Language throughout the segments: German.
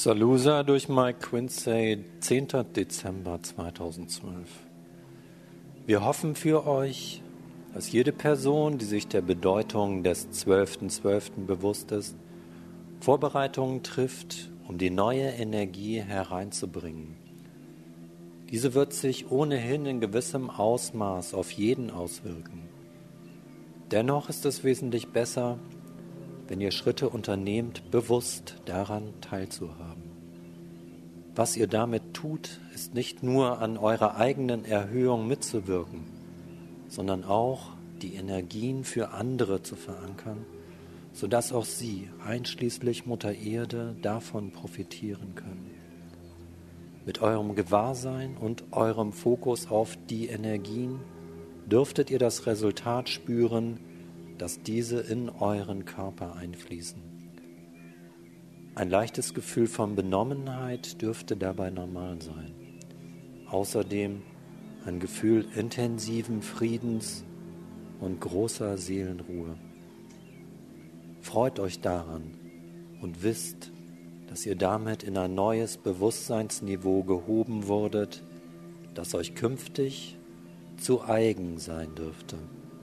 Salusa durch Mike Quincy, 10. Dezember 2012. Wir hoffen für euch, dass jede Person, die sich der Bedeutung des 12.12. bewusst ist, Vorbereitungen trifft, um die neue Energie hereinzubringen. Diese wird sich ohnehin in gewissem Ausmaß auf jeden auswirken. Dennoch ist es wesentlich besser, wenn ihr Schritte unternehmt, bewusst daran teilzuhaben. Was ihr damit tut, ist nicht nur an eurer eigenen Erhöhung mitzuwirken, sondern auch die Energien für andere zu verankern, sodass auch sie, einschließlich Mutter Erde, davon profitieren können. Mit eurem Gewahrsein und eurem Fokus auf die Energien dürftet ihr das Resultat spüren, dass diese in euren Körper einfließen. Ein leichtes Gefühl von Benommenheit dürfte dabei normal sein. Außerdem ein Gefühl intensiven Friedens und großer Seelenruhe. Freut euch daran und wisst, dass ihr damit in ein neues Bewusstseinsniveau gehoben wurdet, das euch künftig zu eigen sein dürfte.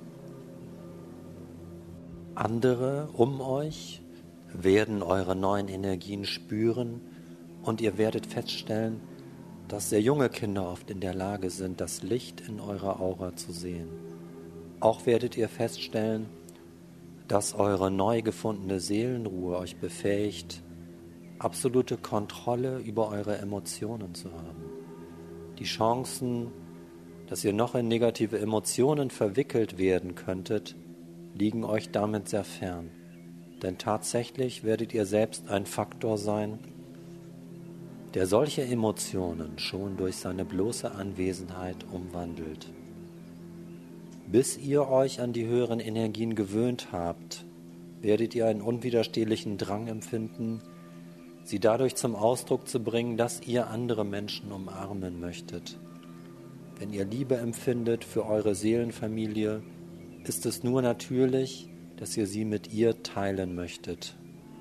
Andere um euch werden eure neuen Energien spüren und ihr werdet feststellen, dass sehr junge Kinder oft in der Lage sind, das Licht in eurer Aura zu sehen. Auch werdet ihr feststellen, dass eure neu gefundene Seelenruhe euch befähigt, absolute Kontrolle über eure Emotionen zu haben. Die Chancen, dass ihr noch in negative Emotionen verwickelt werden könntet, liegen euch damit sehr fern. Denn tatsächlich werdet ihr selbst ein Faktor sein, der solche Emotionen schon durch seine bloße Anwesenheit umwandelt. Bis ihr euch an die höheren Energien gewöhnt habt, werdet ihr einen unwiderstehlichen Drang empfinden, sie dadurch zum Ausdruck zu bringen, dass ihr andere Menschen umarmen möchtet. Wenn ihr Liebe empfindet für eure Seelenfamilie, ist es nur natürlich, dass ihr sie mit ihr teilen möchtet.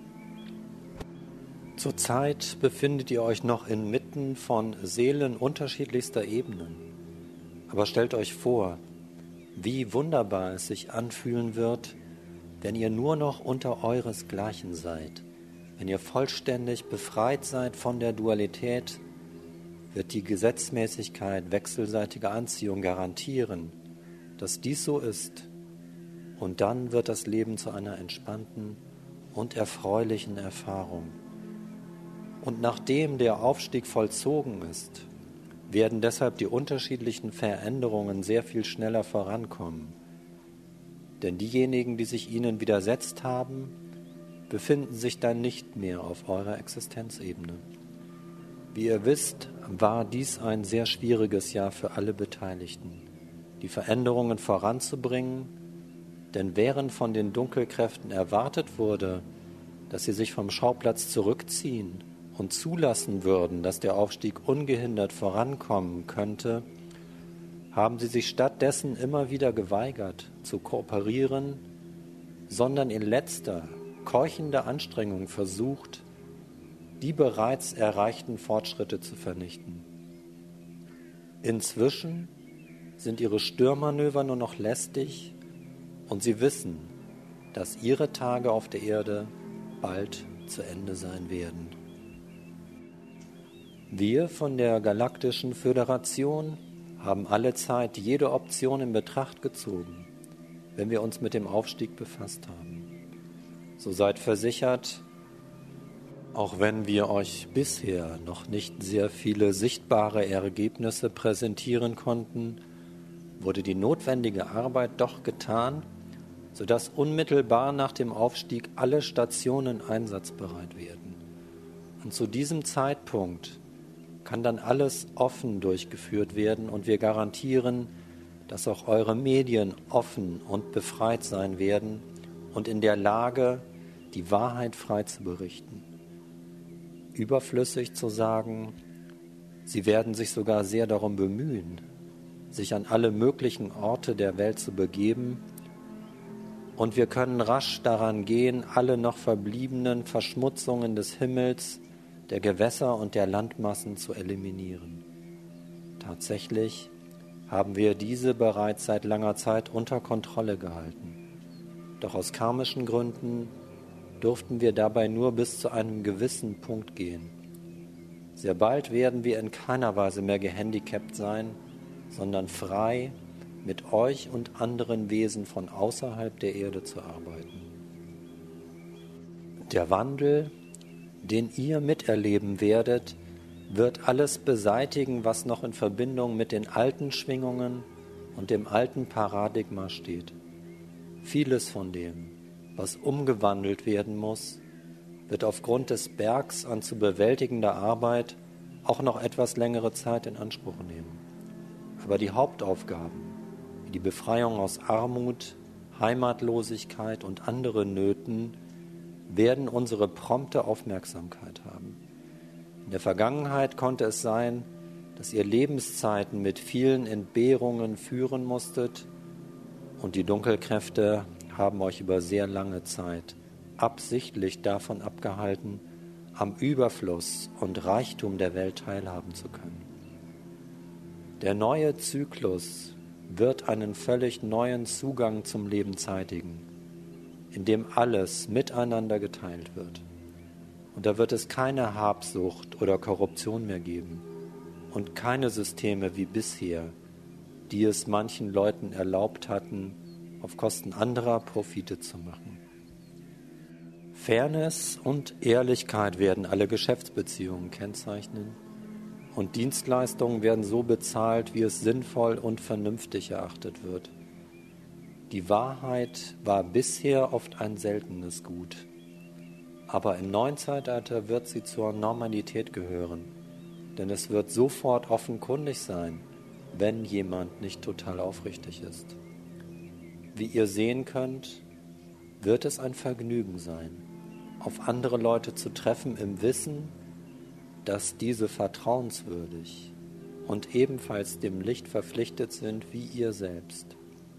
Zurzeit befindet ihr euch noch inmitten von Seelen unterschiedlichster Ebenen. Aber stellt euch vor, wie wunderbar es sich anfühlen wird, wenn ihr nur noch unter euresgleichen seid. Wenn ihr vollständig befreit seid von der Dualität, wird die Gesetzmäßigkeit wechselseitiger Anziehung garantieren, dass dies so ist. Und dann wird das Leben zu einer entspannten und erfreulichen Erfahrung. Und nachdem der Aufstieg vollzogen ist, werden deshalb die unterschiedlichen Veränderungen sehr viel schneller vorankommen. Denn diejenigen, die sich ihnen widersetzt haben, befinden sich dann nicht mehr auf eurer Existenzebene. Wie ihr wisst, war dies ein sehr schwieriges Jahr für alle Beteiligten, die Veränderungen voranzubringen, denn während von den Dunkelkräften erwartet wurde, dass sie sich vom Schauplatz zurückziehen und zulassen würden, dass der Aufstieg ungehindert vorankommen könnte, haben sie sich stattdessen immer wieder geweigert, zu kooperieren, sondern in letzter, keuchender Anstrengung versucht, die bereits erreichten Fortschritte zu vernichten. Inzwischen sind ihre Störmanöver nur noch lästig und sie wissen, dass ihre Tage auf der Erde bald zu Ende sein werden. Wir von der Galaktischen Föderation haben alle Zeit jede Option in Betracht gezogen, wenn wir uns mit dem Aufstieg befasst haben. So seid versichert, auch wenn wir euch bisher noch nicht sehr viele sichtbare Ergebnisse präsentieren konnten, wurde die notwendige Arbeit doch getan, sodass unmittelbar nach dem Aufstieg alle Stationen einsatzbereit werden. Und zu diesem Zeitpunkt kann dann alles offen durchgeführt werden und wir garantieren, dass auch eure Medien offen und befreit sein werden und in der Lage, die Wahrheit frei zu berichten. Überflüssig zu sagen, sie werden sich sogar sehr darum bemühen, sich an alle möglichen Orte der Welt zu begeben, und wir können rasch daran gehen, alle noch verbliebenen Verschmutzungen des Himmels der Gewässer und der Landmassen zu eliminieren. Tatsächlich haben wir diese bereits seit langer Zeit unter Kontrolle gehalten. Doch aus karmischen Gründen durften wir dabei nur bis zu einem gewissen Punkt gehen. Sehr bald werden wir in keiner Weise mehr gehandicapt sein, sondern frei, mit euch und anderen Wesen von außerhalb der Erde zu arbeiten. Der Wandel, den ihr miterleben werdet, wird alles beseitigen, was noch in Verbindung mit den alten Schwingungen und dem alten Paradigma steht. Vieles von dem, was umgewandelt werden muss, wird aufgrund des Bergs an zu bewältigender Arbeit auch noch etwas längere Zeit in Anspruch nehmen. Aber die Hauptaufgaben, wie die Befreiung aus Armut, Heimatlosigkeit und anderen Nöten, werden unsere prompte Aufmerksamkeit haben. In der Vergangenheit konnte es sein, dass ihr Lebenszeiten mit vielen Entbehrungen führen musstet und die Dunkelkräfte haben euch über sehr lange Zeit absichtlich davon abgehalten, am Überfluss und Reichtum der Welt teilhaben zu können. Der neue Zyklus wird einen völlig neuen Zugang zum Leben zeitigen, in dem alles miteinander geteilt wird. Und da wird es keine Habsucht oder Korruption mehr geben und keine Systeme wie bisher, die es manchen Leuten erlaubt hatten, auf Kosten anderer Profite zu machen. Fairness und Ehrlichkeit werden alle Geschäftsbeziehungen kennzeichnen und Dienstleistungen werden so bezahlt, wie es sinnvoll und vernünftig erachtet wird. Die Wahrheit war bisher oft ein seltenes Gut. Aber im neuen Zeitalter wird sie zur Normalität gehören, denn es wird sofort offenkundig sein, wenn jemand nicht total aufrichtig ist. Wie ihr sehen könnt, wird es ein Vergnügen sein, auf andere Leute zu treffen im Wissen, dass diese vertrauenswürdig und ebenfalls dem Licht verpflichtet sind wie ihr selbst.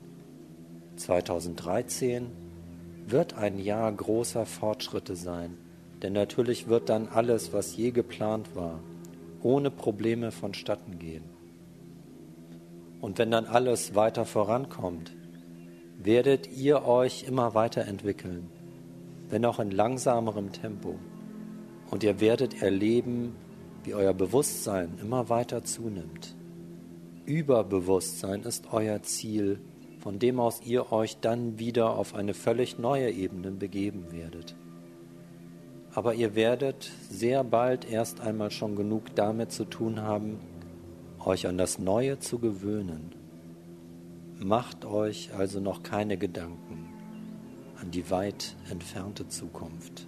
2013 wird ein Jahr großer Fortschritte sein, denn natürlich wird dann alles, was je geplant war, ohne Probleme vonstatten gehen. Und wenn dann alles weiter vorankommt, werdet ihr euch immer weiterentwickeln, wenn auch in langsamerem Tempo. Und ihr werdet erleben, wie euer Bewusstsein immer weiter zunimmt. Überbewusstsein ist euer Ziel, von dem aus ihr euch dann wieder auf eine völlig neue Ebene begeben werdet. Aber ihr werdet sehr bald erst einmal schon genug damit zu tun haben, euch an das Neue zu gewöhnen. Macht euch also noch keine Gedanken an die weit entfernte Zukunft.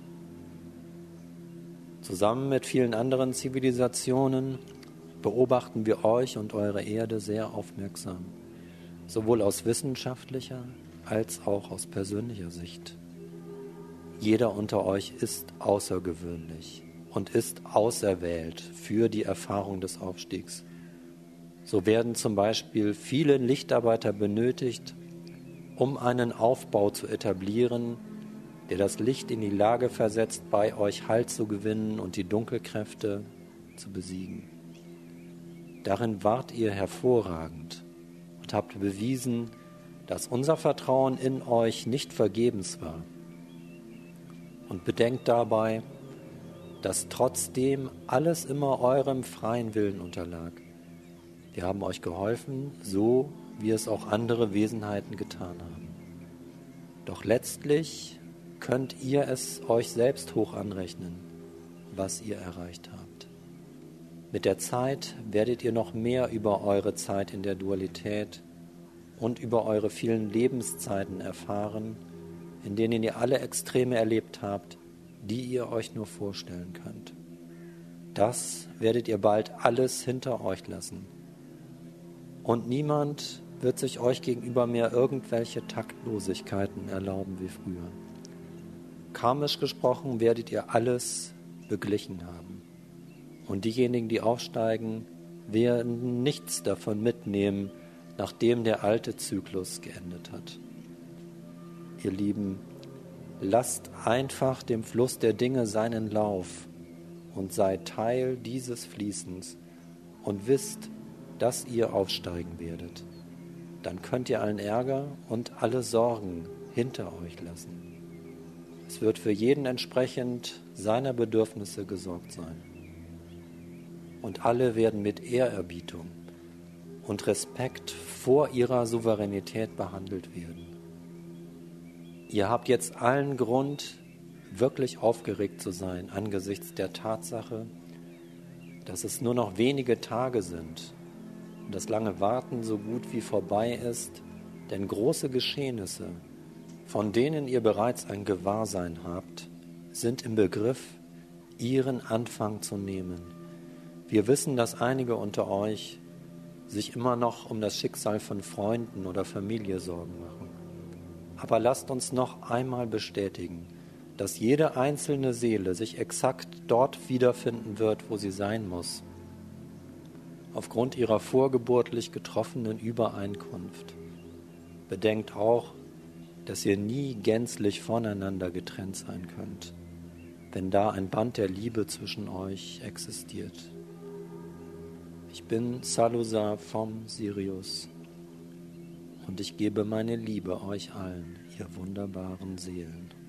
Zusammen mit vielen anderen Zivilisationen beobachten wir euch und eure Erde sehr aufmerksam, sowohl aus wissenschaftlicher als auch aus persönlicher Sicht. Jeder unter euch ist außergewöhnlich und ist auserwählt für die Erfahrung des Aufstiegs. So werden zum Beispiel viele Lichtarbeiter benötigt, um einen Aufbau zu etablieren, der das Licht in die Lage versetzt, bei euch Halt zu gewinnen und die Dunkelkräfte zu besiegen. Darin wart ihr hervorragend und habt bewiesen, dass unser Vertrauen in euch nicht vergebens war. Und bedenkt dabei, dass trotzdem alles immer eurem freien Willen unterlag. Wir haben euch geholfen, so wie es auch andere Wesenheiten getan haben. Doch letztlich könnt ihr es euch selbst hoch anrechnen, was ihr erreicht habt. Mit der Zeit werdet ihr noch mehr über eure Zeit in der Dualität und über eure vielen Lebenszeiten erfahren, in denen ihr alle Extreme erlebt habt, die ihr euch nur vorstellen könnt. Das werdet ihr bald alles hinter euch lassen. Und niemand wird sich euch gegenüber mehr irgendwelche Taktlosigkeiten erlauben wie früher. Karmisch gesprochen werdet ihr alles beglichen haben. Und diejenigen, die aufsteigen, werden nichts davon mitnehmen, nachdem der alte Zyklus geendet hat. Ihr Lieben, lasst einfach dem Fluss der Dinge seinen Lauf und seid Teil dieses Fließens und wisst, dass ihr aufsteigen werdet. Dann könnt ihr allen Ärger und alle Sorgen hinter euch lassen. Es wird für jeden entsprechend seiner Bedürfnisse gesorgt sein. Und alle werden mit Ehrerbietung und Respekt vor ihrer Souveränität behandelt werden. Ihr habt jetzt allen Grund, wirklich aufgeregt zu sein angesichts der Tatsache, dass es nur noch wenige Tage sind und das lange Warten so gut wie vorbei ist, denn große Geschehnisse, von denen ihr bereits ein Gewahrsein habt, sind im Begriff, ihren Anfang zu nehmen. Wir wissen, dass einige unter euch sich immer noch um das Schicksal von Freunden oder Familie Sorgen machen. Aber lasst uns noch einmal bestätigen, dass jede einzelne Seele sich exakt dort wiederfinden wird, wo sie sein muss, aufgrund ihrer vorgeburtlich getroffenen Übereinkunft. Bedenkt auch, dass ihr nie gänzlich voneinander getrennt sein könnt, wenn da ein Band der Liebe zwischen euch existiert. Ich bin Salusa vom Sirius und ich gebe meine Liebe euch allen, ihr wunderbaren Seelen.